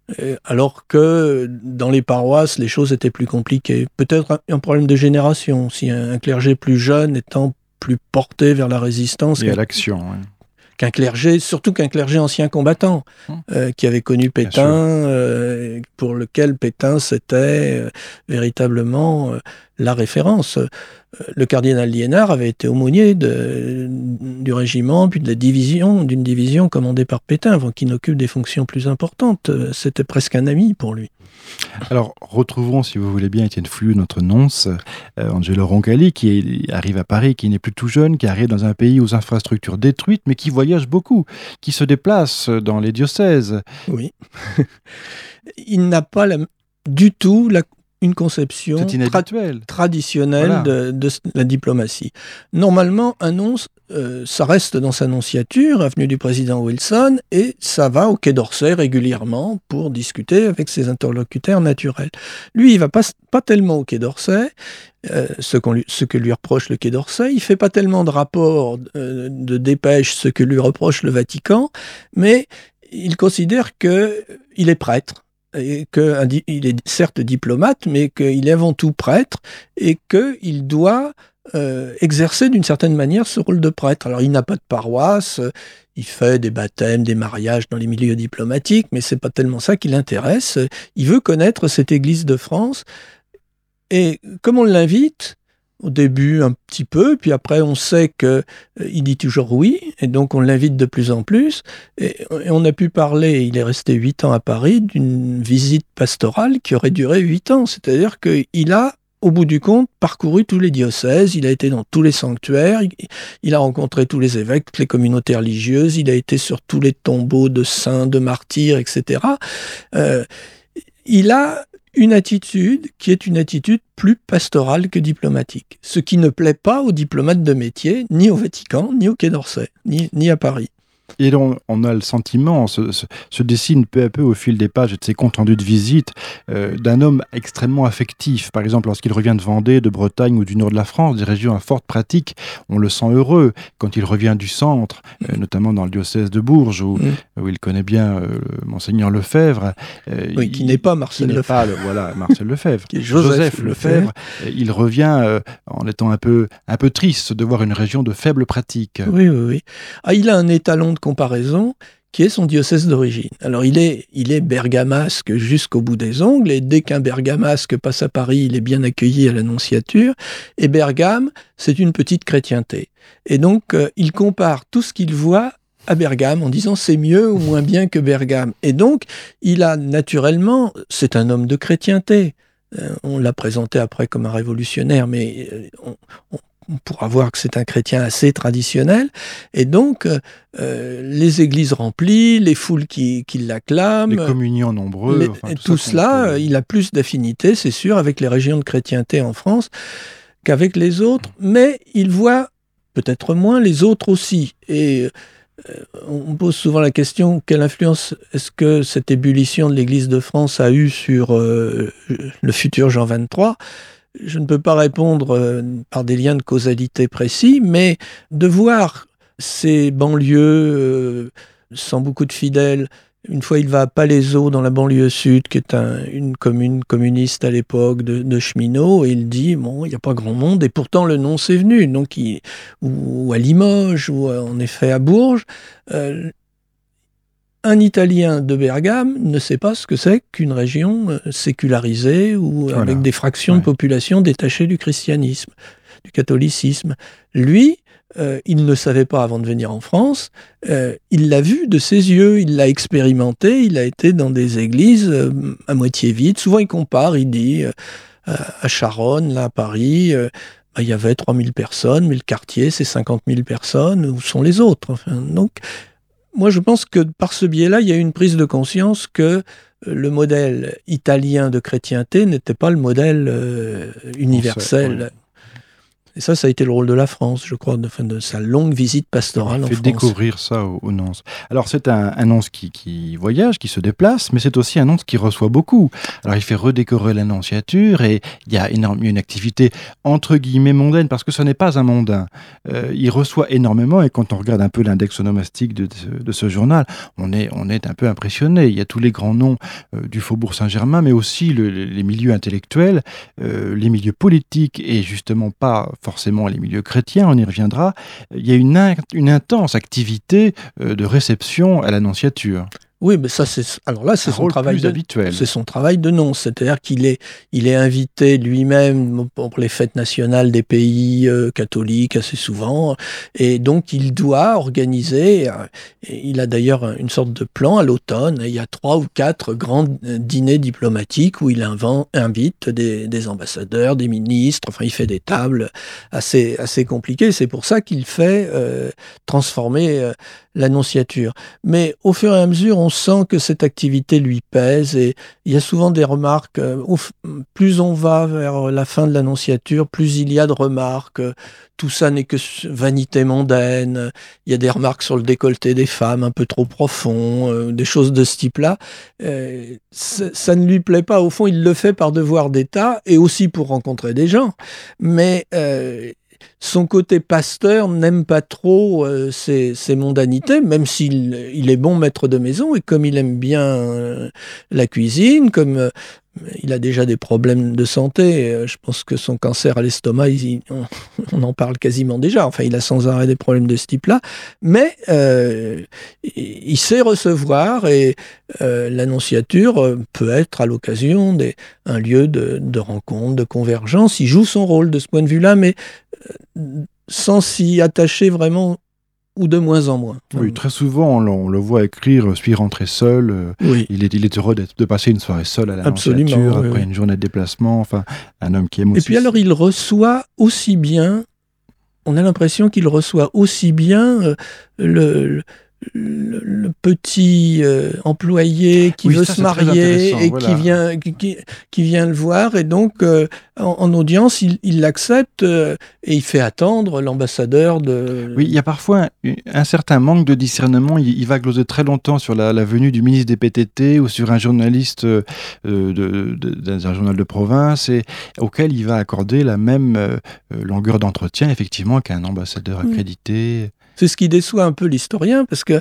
Alors que dans les paroisses, les choses étaient plus compliquées. Peut-être un problème de génération, si un clergé plus jeune étant plus porté vers la résistance et à l'action. Qu'un clergé, surtout qu'un clergé ancien combattant, qui avait connu Pétain, pour lequel Pétain c'était véritablement la référence. Le cardinal Liénard avait été aumônier du régiment, puis d'une division commandée par Pétain, avant qu'il n'occupe des fonctions plus importantes. C'était presque un ami pour lui. Alors, retrouvons, si vous voulez bien, Étienne Fliou, notre nonce, Angelo Roncalli, qui arrive à Paris, qui n'est plus tout jeune, qui arrive dans un pays aux infrastructures détruites, mais qui voyage beaucoup, qui se déplace dans les diocèses. Oui. Il n'a pas du tout une conception traditionnelle de la diplomatie. Normalement, un nonce, ça reste dans sa nonciature, avenue du président Wilson, et ça va au Quai d'Orsay régulièrement pour discuter avec ses interlocuteurs naturels. Lui, il va pas tellement au Quai d'Orsay, ce que lui reproche le Quai d'Orsay. Il fait pas tellement de rapports, de dépêches, ce que lui reproche le Vatican, mais il considère qu'il est prêtre. Et qu'il est certes diplomate, mais qu'il est avant tout prêtre et qu'il doit exercer d'une certaine manière ce rôle de prêtre. Alors il n'a pas de paroisse, il fait des baptêmes, des mariages dans les milieux diplomatiques, mais c'est pas tellement ça qui l'intéresse. Il veut connaître cette Église de France et comme on l'invite, au début un petit peu, puis après on sait qu'il dit toujours oui, et donc on l'invite de plus en plus. Et on a pu parler, il est resté 8 ans à Paris, d'une visite pastorale qui aurait duré 8 ans. C'est-à-dire qu'il a, au bout du compte, parcouru tous les diocèses, il a été dans tous les sanctuaires, il a rencontré tous les évêques, toutes les communautés religieuses, il a été sur tous les tombeaux de saints, de martyrs, etc. Il a une attitude qui est une attitude plus pastorale que diplomatique. Ce qui ne plaît pas aux diplomates de métier, ni au Vatican, ni au Quai d'Orsay, ni à Paris. Et on a le sentiment, se dessine peu à peu au fil des pages et de ses comptes rendus de visite, d'un homme extrêmement affectif. Par exemple, lorsqu'il revient de Vendée, de Bretagne ou du nord de la France, des régions à forte pratique, on le sent heureux. Quand il revient du centre, notamment dans le diocèse de Bourges, où il connaît bien Monseigneur Lefebvre. Qui n'est pas Marcel Lefebvre. Marcel Lefebvre. Qui est Joseph Lefebvre. Il revient en étant un peu triste de voir une région de faible pratique. Oui. Il a un étalon de comparaison qui est son diocèse d'origine. Alors il est bergamasque jusqu'au bout des ongles, et dès qu'un bergamasque passe à Paris, il est bien accueilli à l'Annonciature, et Bergame, c'est une petite chrétienté. Et donc il compare tout ce qu'il voit à Bergame en disant c'est mieux ou moins bien que Bergame. Et donc il a naturellement, c'est un homme de chrétienté. On l'a présenté après comme un révolutionnaire, mais on pourra voir que c'est un chrétien assez traditionnel, et donc les églises remplies, les foules qui l'acclament, les communions nombreuses, tout cela, il a plus d'affinité, c'est sûr, avec les régions de chrétienté en France qu'avec les autres, mais il voit peut-être moins les autres aussi. Et on pose souvent la question, quelle influence est-ce que cette ébullition de l'Église de France a eu sur le futur Jean XXIII ? Je ne peux pas répondre par des liens de causalité précis, mais de voir ces banlieues sans beaucoup de fidèles. Une fois, il va à Palaiseau, dans la banlieue sud, qui est une commune communiste à l'époque de cheminots, et il dit, bon, il n'y a pas grand monde, et pourtant le nom c'est venu. Donc, ou à Limoges, ou en effet à Bourges. Un Italien de Bergame ne sait pas ce que c'est qu'une région sécularisée ou avec des fractions de population détachées du christianisme, du catholicisme. Lui, il ne le savait pas avant de venir en France, il l'a vu de ses yeux, il l'a expérimenté, il a été dans des églises à moitié vides. Souvent il compare, il dit, à Charonne, là à Paris, il y avait 3000 personnes, mais le quartier c'est 50 000 personnes, où sont les autres ? Donc, moi, je pense que par ce biais-là, il y a eu une prise de conscience que le modèle italien de chrétienté n'était pas le modèle universel. Et ça a été le rôle de la France, je crois, de sa longue visite pastorale en France. Il fait découvrir ça aux nonces. Alors c'est un nonce qui voyage, qui se déplace, mais c'est aussi un nonce qui reçoit beaucoup. Alors il fait redécorer l'annonciature et il y a une activité entre guillemets mondaine, parce que ce n'est pas un mondain. Il reçoit énormément, et quand on regarde un peu l'index onomastique de ce journal, on est un peu impressionné. Il y a tous les grands noms du Faubourg Saint-Germain, mais aussi les milieux intellectuels, les milieux politiques, et justement pas forcément les milieux chrétiens, on y reviendra. Il y a une intense activité de réception à l'annonciature. Oui, mais ça, c'est son travail habituel. C'est son travail de nonce, c'est-à-dire qu'il est invité lui-même pour les fêtes nationales des pays catholiques assez souvent, et donc il doit organiser. Il a d'ailleurs une sorte de plan à l'automne. Il y a 3 ou 4 grands dîners diplomatiques où il invite des ambassadeurs, des ministres. Enfin, il fait des tables assez compliquées. C'est pour ça qu'il fait transformer l'annonciature. Mais au fur et à mesure, on sent que cette activité lui pèse, et il y a souvent des remarques. Plus on va vers la fin de l'annonciature, plus il y a de remarques. Tout ça n'est que vanité mondaine. Il y a des remarques sur le décolleté des femmes un peu trop profond, des choses de ce type-là. Ça ne lui plaît pas. Au fond, il le fait par devoir d'État et aussi pour rencontrer des gens. Mais son côté pasteur n'aime pas trop ces mondanités, même s'il est bon maître de maison, et comme il aime bien la cuisine, comme il a déjà des problèmes de santé, je pense que son cancer à l'estomac, on en parle quasiment déjà, enfin il a sans arrêt des problèmes de ce type-là, mais il sait recevoir, et l'annonciature peut être à l'occasion un lieu de rencontre, de convergence. Il joue son rôle de ce point de vue-là, mais sans s'y attacher vraiment, ou de moins en moins. Oui, très souvent, on le voit écrire « Suis rentré seul ». Oui. Il est heureux de passer une soirée seule à l'annonciature, après une journée de déplacement. Enfin, un homme qui aime aussi. Et puis alors, il reçoit aussi bien, on a l'impression qu'il reçoit aussi bien le petit employé qui veut se marier et voilà, qui vient le voir, et donc en audience il l'accepte, et il fait attendre l'ambassadeur de... Oui, il y a parfois un certain manque de discernement. Il va gloser très longtemps sur la venue du ministre des PTT ou sur un journaliste d'un journal de province, et auquel il va accorder la même longueur d'entretien effectivement qu'un ambassadeur accrédité. C'est ce qui déçoit un peu l'historien, parce que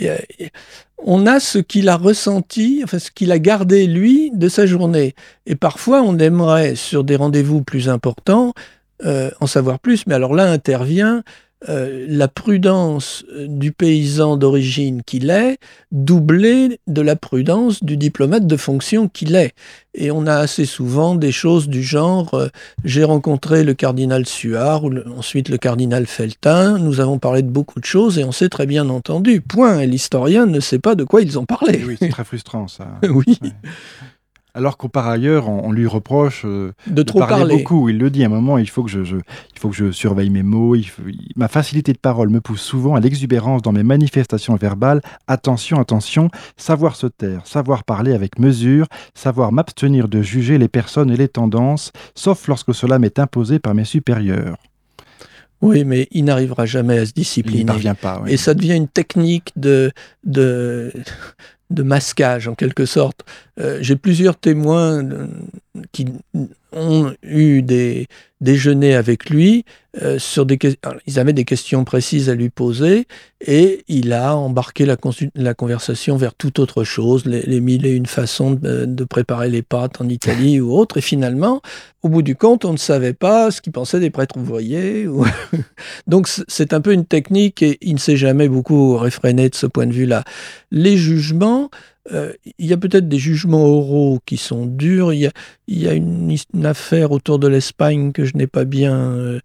on a ce qu'il a ressenti, enfin ce qu'il a gardé lui de sa journée. Et parfois, on aimerait, sur des rendez-vous plus importants, en savoir plus. Mais alors là intervient la prudence du paysan d'origine qu'il est, doublée de la prudence du diplomate de fonction qu'il est. Et on a assez souvent des choses du genre j'ai rencontré le cardinal Suard, ou ensuite le cardinal Feltin, nous avons parlé de beaucoup de choses et on s'est très bien entendu. Point. Et l'historien ne sait pas de quoi ils ont parlé. Oui, c'est très frustrant ça. Oui. Ouais. Alors qu'au par ailleurs, on lui reproche de trop parler beaucoup. Il le dit à un moment, il faut que je surveille mes mots. Ma facilité de parole me pousse souvent à l'exubérance dans mes manifestations verbales. Attention, savoir se taire, savoir parler avec mesure, savoir m'abstenir de juger les personnes et les tendances, sauf lorsque cela m'est imposé par mes supérieurs. Oui, mais il n'arrivera jamais à se discipliner. Il n'y parvient pas. Oui. Et ça devient une technique de masquage, en quelque sorte. J'ai plusieurs témoins qui ont eu des déjeuners avec lui sur ils avaient des questions précises à lui poser, et il a embarqué la conversation vers toute autre chose, les mille et une façons de préparer les pâtes en Italie ou autre, et finalement, au bout du compte, on ne savait pas ce qu'il pensait des prêtres ouvriers. Donc c'est un peu une technique, et il ne s'est jamais beaucoup réfréné de ce point de vue-là. Les jugements, il y a peut-être des jugements oraux qui sont durs. Il y a une affaire autour de l'Espagne que je n'ai pas bien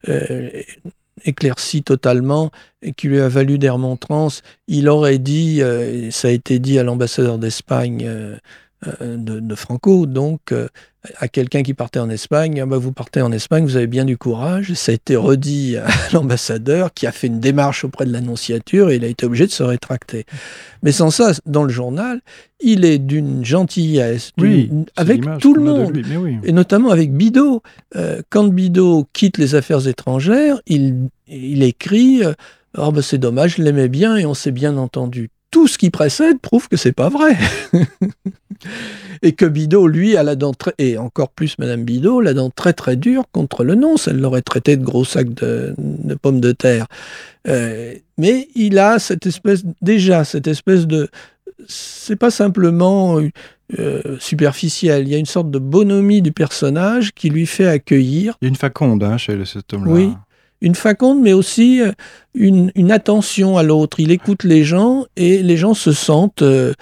éclaircie totalement, et qui lui a valu des remontrances. Il aurait dit, ça a été dit à l'ambassadeur d'Espagne de Franco. Donc, à quelqu'un qui partait en Espagne, vous partez en Espagne, vous avez bien du courage. Ça a été redit à l'ambassadeur qui a fait une démarche auprès de la nonciature et il a été obligé de se rétracter. Mais sans ça, dans le journal, il est d'une gentillesse, avec tout le monde, et notamment avec Bidault. Quand Bidault quitte les affaires étrangères, il écrit c'est dommage, je l'aimais bien et on s'est bien entendu. Tout ce qui précède prouve que c'est pas vrai. Et que Bidault, lui, a la dent et encore plus Madame Bidault, la dent très très dure contre le nonce. Elle l'aurait traité de gros sac de pommes de terre. Mais il a cette espèce de... C'est pas simplement superficiel. Il y a une sorte de bonhomie du personnage qui lui fait accueillir. Il y a une faconde chez cet homme-là. Oui. Une faconde, mais aussi une attention à l'autre. Il écoute les gens et les gens se sentent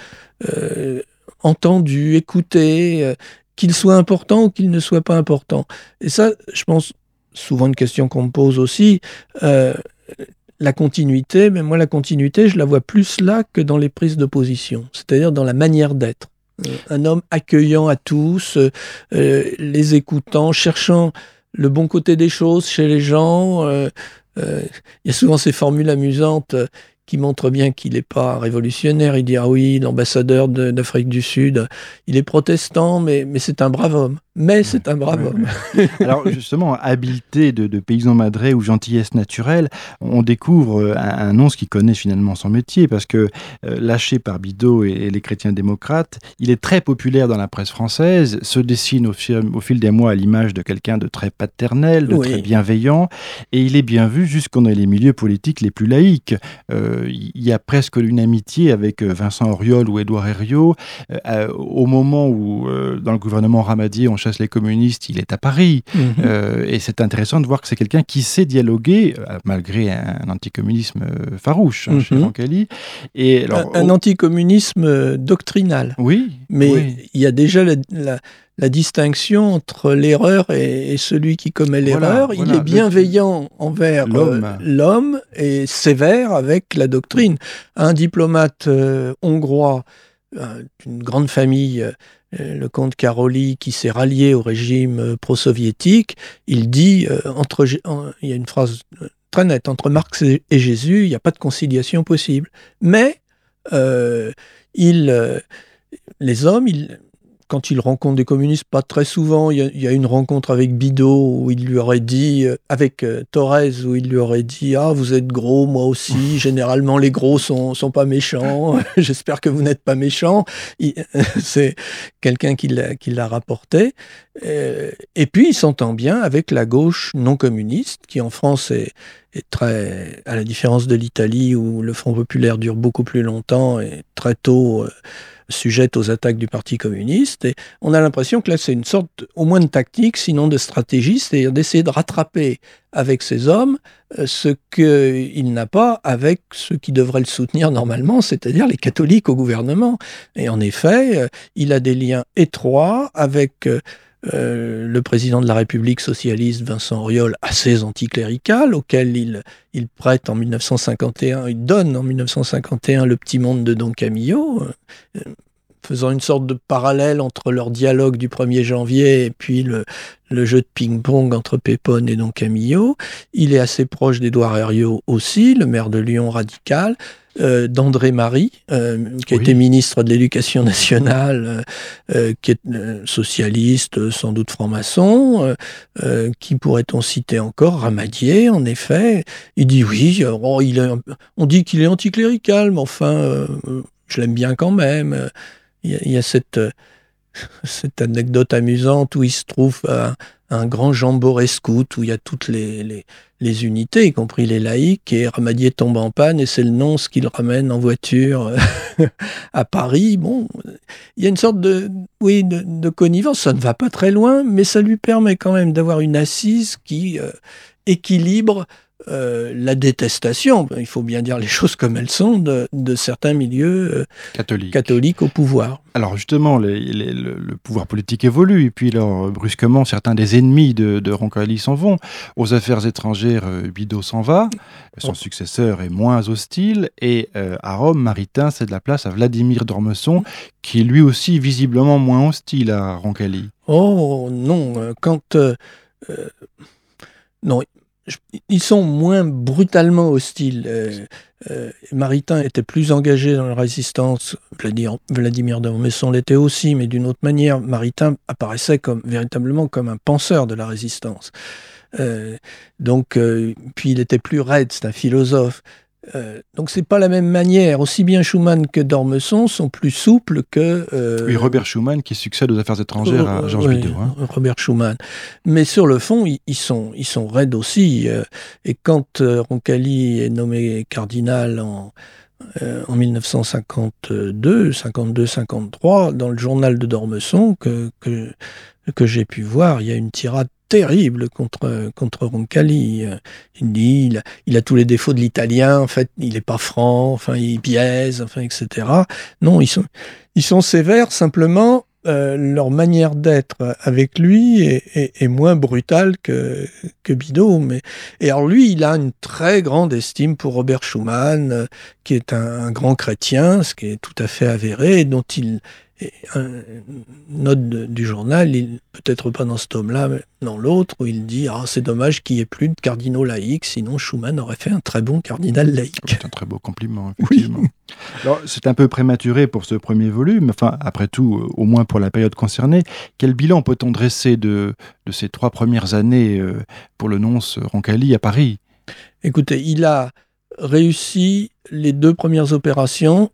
entendus, écoutés, qu'ils soient importants ou qu'ils ne soient pas importants. Et ça, je pense, souvent une question qu'on me pose aussi, la continuité, mais moi la continuité, je la vois plus là que dans les prises de position, c'est-à-dire dans la manière d'être. Un homme accueillant à tous, les écoutant, cherchant le bon côté des choses chez les gens. Il y a souvent ces formules amusantes qui montrent bien qu'il n'est pas révolutionnaire. Il dit « Ah oui, l'ambassadeur d'Afrique du Sud, il est protestant, mais c'est un brave homme. » Mais c'est un brave homme. Alors justement, habileté de paysan madré ou gentillesse naturelle, on découvre un nonce qui connaît finalement son métier, parce que lâché par Bidault et les chrétiens démocrates, il est très populaire dans la presse française, se dessine au fil des mois à l'image de quelqu'un de très paternel, de très bienveillant, et il est bien vu jusqu'en les milieux politiques les plus laïques. Il y a presque une amitié avec Vincent Auriol ou Édouard Herriot. Au moment où, dans le gouvernement Ramadier, on chasse les communistes, il est à Paris. Et c'est intéressant de voir que c'est quelqu'un qui sait dialoguer, malgré un anticommunisme farouche chez Roncalli. Et alors, un anticommunisme doctrinal. Oui. Mais il y a déjà la distinction entre l'erreur et celui qui commet l'erreur. Il est bienveillant envers l'homme et sévère avec la doctrine. Un diplomate hongrois d'une grande famille, le comte Károlyi, qui s'est rallié au régime pro-soviétique, il dit, il y a une phrase très nette, entre Marx et Jésus, il n'y a pas de conciliation possible. Mais les hommes, quand il rencontre des communistes, pas très souvent, il y a une rencontre avec Bidault où il lui aurait dit, avec Thorez, où il lui aurait dit « Ah, vous êtes gros, moi aussi, généralement les gros sont pas méchants, j'espère que vous n'êtes pas méchants. » C'est quelqu'un qui l'a rapporté. Et puis, il s'entend bien avec la gauche non communiste, qui en France est très, à la différence de l'Italie, où le Front populaire dure beaucoup plus longtemps et très tôt sujette aux attaques du Parti communiste. Et on a l'impression que là, c'est une sorte, au moins de tactique, sinon de stratégie, c'est-à-dire d'essayer de rattraper avec ces hommes ce qu'il n'a pas avec ceux qui devraient le soutenir normalement, c'est-à-dire les catholiques au gouvernement. Et en effet, il a des liens étroits avec le président de la République socialiste, Vincent Auriol, assez anticlérical, auquel il prête en 1951, il donne en 1951 Le Petit Monde de Don Camillo, faisant une sorte de parallèle entre leur dialogue du 1er janvier et puis le jeu de ping-pong entre Pépone et Don Camillo. Il est assez proche d'Édouard Herriot aussi, le maire de Lyon radical, d'André Marie, qui a été ministre de l'Éducation nationale, qui est socialiste, sans doute franc-maçon, qui pourrait-on citer encore, Ramadier, en effet. Il dit oui, on dit qu'il est anticlérical, mais enfin, je l'aime bien quand même. Il y a cette anecdote amusante où il se trouve un grand jamboree scout où il y a toutes les unités, y compris les laïcs, et Ramadier tombe en panne et c'est le nonce qui le ramène en voiture à Paris. Bon, il y a une sorte de connivence. Ça ne va pas très loin, mais ça lui permet quand même d'avoir une assise qui équilibre la détestation, il faut bien dire les choses comme elles sont, de certains milieux catholiques au pouvoir. Alors justement, le pouvoir politique évolue, et puis alors, brusquement, certains des ennemis de Roncalli s'en vont. Aux affaires étrangères, Bidault s'en va, son successeur est moins hostile, et à Rome, Maritain cède la place à Vladimir d'Ormesson, qui est lui aussi visiblement moins hostile à Roncalli. Oh non, non, ils sont moins brutalement hostiles. Maritain était plus engagé dans la résistance, Vladimir d'Ormesson l'était aussi, mais d'une autre manière. Maritain apparaissait véritablement comme un penseur de la résistance. Puis il était plus raide, c'est un philosophe. Donc c'est pas la même manière. Aussi bien Schuman que d'Ormesson sont plus souples que... Oui, Robert Schuman qui succède aux affaires étrangères à Georges Bidault. Robert Schuman. Mais sur le fond, ils sont raides aussi. Et quand Roncalli est nommé cardinal en 1952, 52-53, dans le journal de d'Ormesson que j'ai pu voir, il y a une tirade terrible contre Roncalli. Il dit il a tous les défauts de l'italien, en fait, il n'est pas franc, enfin, il biaise, enfin, etc. Non, ils sont sévères, simplement, leur manière d'être avec lui est moins brutale que Bidault. Et alors lui, il a une très grande estime pour Robert Schuman, qui est un grand chrétien, ce qui est tout à fait avéré, et dont il... Une note du journal, peut-être pas dans ce tome-là, mais dans l'autre, où il dit « c'est dommage qu'il n'y ait plus de cardinaux laïcs, sinon Schuman aurait fait un très bon cardinal laïque. » C'est un très beau compliment, effectivement. Oui. Alors, c'est un peu prématuré pour ce premier volume, enfin, après tout, au moins pour la période concernée. Quel bilan peut-on dresser de ces 3 premières années pour le nonce Roncalli à Paris ? Écoutez, il a réussi les 2 premières opérations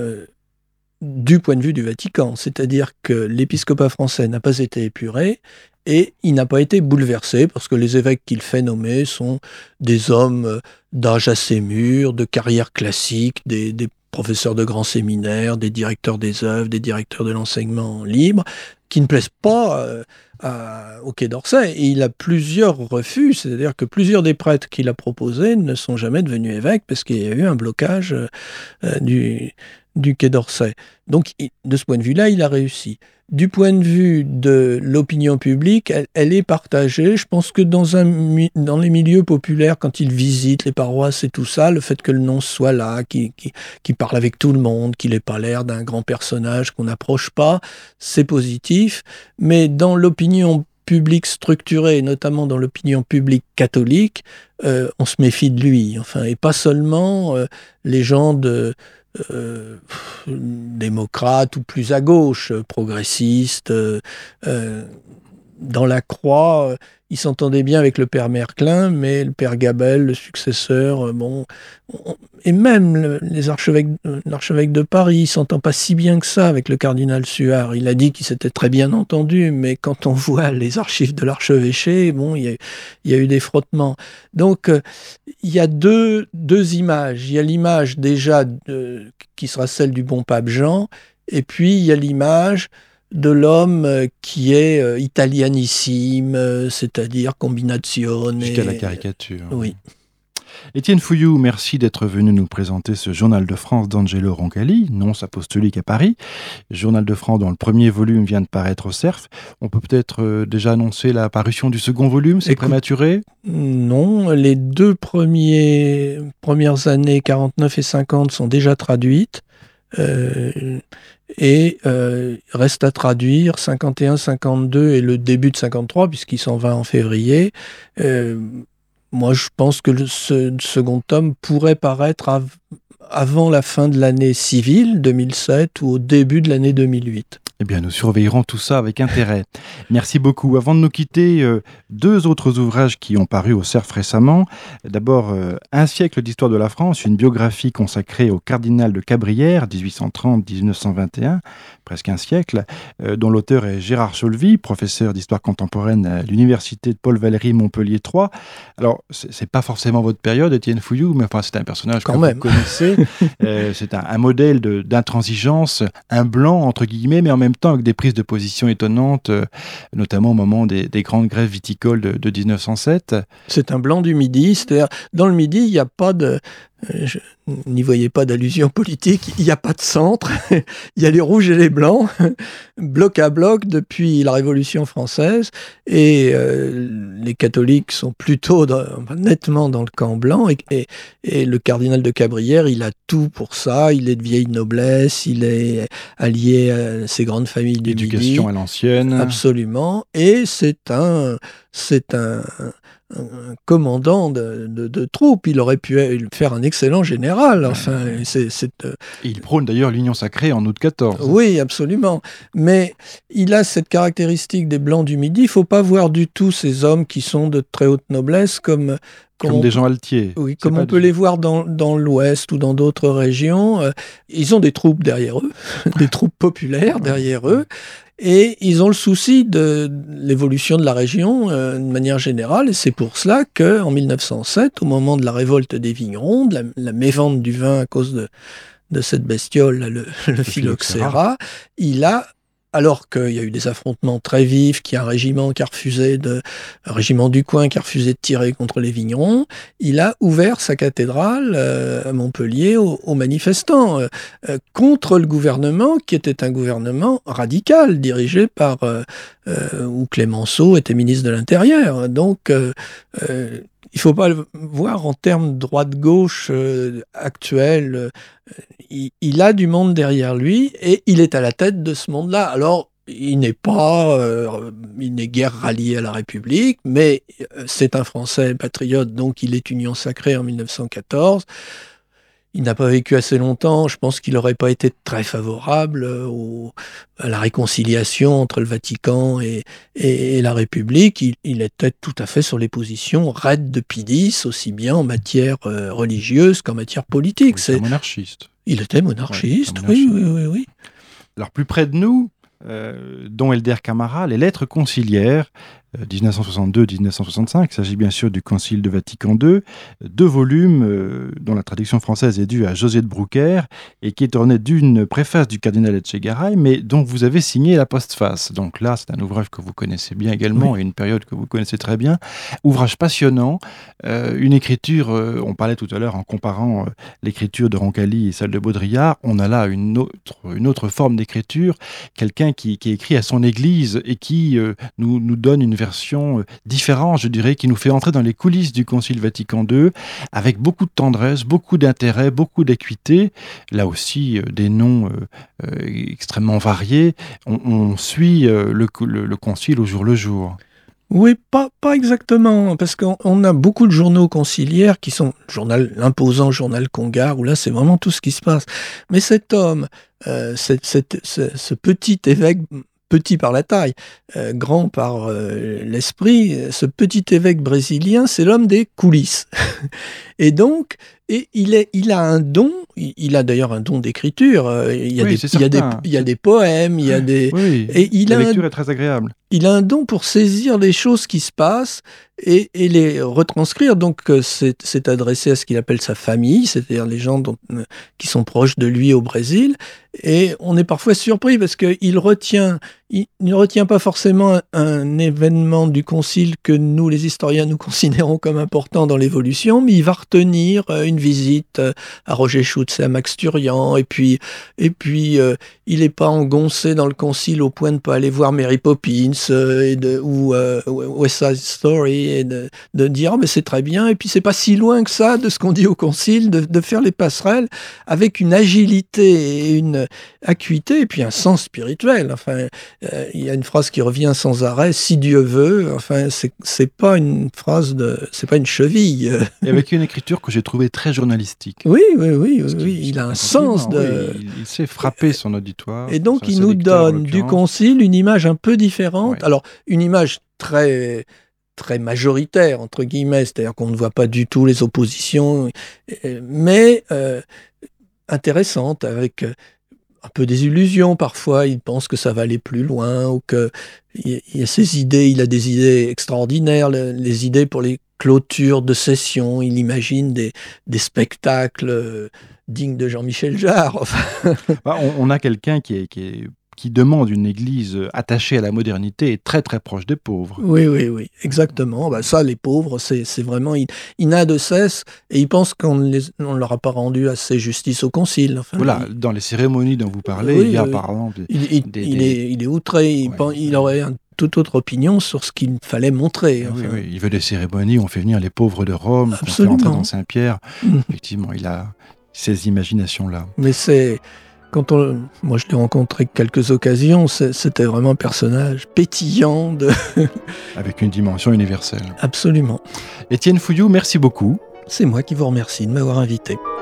du point de vue du Vatican, c'est-à-dire que l'épiscopat français n'a pas été épuré et il n'a pas été bouleversé parce que les évêques qu'il fait nommer sont des hommes d'âge assez mûr, de carrière classique, des professeurs de grands séminaires, des directeurs des œuvres, des directeurs de l'enseignement libre, qui ne plaisent pas au Quai d'Orsay. Et il a plusieurs refus, c'est-à-dire que plusieurs des prêtres qu'il a proposés ne sont jamais devenus évêques parce qu'il y a eu un blocage du Quai d'Orsay. Donc, de ce point de vue-là, il a réussi. Du point de vue de l'opinion publique, elle est partagée. Je pense que dans les milieux populaires, quand ils visitent les paroisses et tout ça, le fait que le nonce soit là, qui parle avec tout le monde, qu'il n'ait pas l'air d'un grand personnage qu'on n'approche pas, c'est positif. Mais dans l'opinion publique structurée, notamment dans l'opinion publique catholique, on se méfie de lui. Enfin, et pas seulement les gens démocrates ou plus à gauche, progressistes. Dans la Croix, il s'entendait bien avec le père Merclin, mais le père Gabel, le successeur, et même l'archevêque de Paris, il s'entend pas si bien que ça avec le cardinal Suard. Il a dit qu'il s'était très bien entendu, mais quand on voit les archives de l'archevêché, il y a eu des frottements. Donc, il y a deux images. Il y a l'image déjà qui sera celle du bon pape Jean, et puis il y a l'image de l'homme qui est italianissime, c'est-à-dire combinazione. Jusqu'à la caricature. Oui. Étienne Fouilloux, merci d'être venu nous présenter ce Journal de France d'Angelo Roncalli, nonce apostolique à Paris. Journal de France dont le premier volume vient de paraître au Cerf. On peut peut-être déjà annoncer la parution du second volume, c'est prématuré ? Non, les 2 premières années, 49 et 50, sont déjà traduites. Et reste à traduire 51, 52 et le début de 53, puisqu'il s'en va en février. Moi, je pense que ce second tome pourrait paraître avant la fin de l'année civile, 2007, ou au début de l'année 2008. Eh bien, nous surveillerons tout ça avec intérêt. Merci beaucoup. Avant de nous quitter, 2 autres ouvrages qui ont paru au Cerf récemment. D'abord, Un siècle d'histoire de la France, une biographie consacrée au cardinal de Cabrières, 1830-1921, presque un siècle, dont l'auteur est Gérard Cholvy, professeur d'histoire contemporaine à l'université de Paul Valéry Montpellier 3. Alors, c'est pas forcément votre période, Étienne Fouilloux, mais enfin, c'est un personnage que vous connaissez. C'est un modèle d'intransigeance, un blanc, entre guillemets, mais en même même temps avec des prises de position étonnantes, notamment au moment des grandes grèves viticoles de 1907. C'est un blanc du Midi, c'est-à-dire dans le Midi, il n'y a pas de... Je n'y voyais pas d'allusion politique, il n'y a pas de centre, il y a les rouges et les blancs, bloc à bloc depuis la Révolution française, et les catholiques sont plutôt nettement dans le camp blanc, et le cardinal de Cabrières, il a tout pour ça, il est de vieille noblesse, il est allié à ces grandes familles du Midi. Éducation à l'ancienne. Absolument, et c'est un commandant de troupes. Il aurait pu faire un excellent général. Enfin, Il prône d'ailleurs l'union sacrée en août 14. Oui, absolument. Mais il a cette caractéristique des Blancs du Midi. Il ne faut pas voir du tout ces hommes qui sont de très haute noblesse comme des gens altiers. Oui, comme on peut les voir dans l'Ouest ou dans d'autres régions. Ils ont des troupes derrière eux, des troupes populaires derrière eux. Et ils ont le souci de l'évolution de la région de manière générale, et c'est pour cela qu'en 1907, au moment de la révolte des vignerons, de la mévente du vin à cause de cette bestiole, le phylloxéra, alors qu'il y a eu des affrontements très vifs, qu'il y a un régiment du coin qui a refusé de tirer contre les vignerons, il a ouvert sa cathédrale à Montpellier aux manifestants, contre le gouvernement, qui était un gouvernement radical, dirigé par où Clémenceau était ministre de l'Intérieur. Donc, il ne faut pas le voir en termes droite-gauche actuels. Il a du monde derrière lui et il est à la tête de ce monde-là. Alors, il n'est guère rallié à la République, mais c'est un Français patriote, donc il est union sacrée en 1914. Il n'a pas vécu assez longtemps. Je pense qu'il n'aurait pas été très favorable à la réconciliation entre le Vatican et la République. Il était tout à fait sur les positions raides de Pie X, aussi bien en matière religieuse qu'en matière politique. Il était monarchiste. Il était monarchiste, ouais, oui. Alors, plus près de nous, dont Helder Camara, les lettres conciliaires, 1962-1965, il s'agit bien sûr du Concile de Vatican II, 2 volumes dont la traduction française est due à José de Broucker et qui est orné d'une préface du cardinal Etchegaray, mais dont vous avez signé la postface. Donc là, c'est un ouvrage que vous connaissez bien également, oui. Et une période que vous connaissez très bien. Ouvrage passionnant, une écriture, on parlait tout à l'heure en comparant l'écriture de Roncalli et celle de Baudrillard, on a là une autre forme d'écriture, quelqu'un qui écrit à son église et qui nous donne une version différente, je dirais, qui nous fait entrer dans les coulisses du Concile Vatican II, avec beaucoup de tendresse, beaucoup d'intérêt, beaucoup d'acuité, là aussi des noms extrêmement variés. On suit le Concile au jour le jour. Oui, pas exactement, parce qu'on a beaucoup de journaux conciliaires qui sont l'imposant journal Congar, où là c'est vraiment tout ce qui se passe. Mais cet homme, ce petit évêque, petit par la taille, grand par l'esprit, ce petit évêque brésilien, c'est l'homme des coulisses. Et donc, il a un don, il a d'ailleurs un don d'écriture, il y a des poèmes, il y a des... Oui, la lecture est très agréable. Il a un don pour saisir les choses qui se passent et les retranscrire. Donc, c'est adressé à ce qu'il appelle sa famille, c'est-à-dire les gens qui sont proches de lui au Brésil. Et on est parfois surpris parce qu'il ne retient pas forcément un événement du Concile que nous, les historiens, nous considérons comme important dans l'évolution, mais il va retenir une visite à Roger Schutz et à Max Turian, et puis il n'est pas engoncé dans le Concile au point de ne pas aller voir Mary Poppins ou West Side Story et de dire mais c'est très bien, et puis c'est pas si loin que ça de ce qu'on dit au Concile, de faire les passerelles avec une agilité et une acuité et puis un sens spirituel. Enfin, il y a une phrase qui revient sans arrêt, si Dieu veut. Enfin, c'est pas une phrase c'est pas une cheville. Et avec une écriture que j'ai trouvée très journalistique. Oui. Il a un sens de... Oui, il sait frapper son auditoire. Et donc, il nous donne du Concile une image un peu différente. Oui. Alors, une image très majoritaire, entre guillemets, c'est-à-dire qu'on ne voit pas du tout les oppositions, mais intéressante, avec un peu des illusions parfois. Il pense que ça va aller plus loin, ou qu'il y a ses idées, il a des idées extraordinaires, les idées pour les clôtures de sessions. Il imagine des spectacles dignes de Jean-Michel Jarre. On a quelqu'un qui est qui demande une église attachée à la modernité et très très proche des pauvres. Oui, exactement. Ça, les pauvres, c'est vraiment... Il n'a de cesse, et ils pensent qu'on ne leur a pas rendu assez justice au concile. Enfin, Voilà, dans les cérémonies dont vous parlez, il y a par exemple... Il est outré, il aurait une toute autre opinion sur ce qu'il fallait montrer. Oui, il veut des cérémonies, on fait venir les pauvres de Rome, on fait entrer dans Saint-Pierre. Effectivement, il a ces imaginations-là. Mais moi, je l'ai rencontré quelques occasions, c'était vraiment un personnage pétillant. Avec une dimension universelle. Absolument. Étienne Fouilloux, merci beaucoup. C'est moi qui vous remercie de m'avoir invité.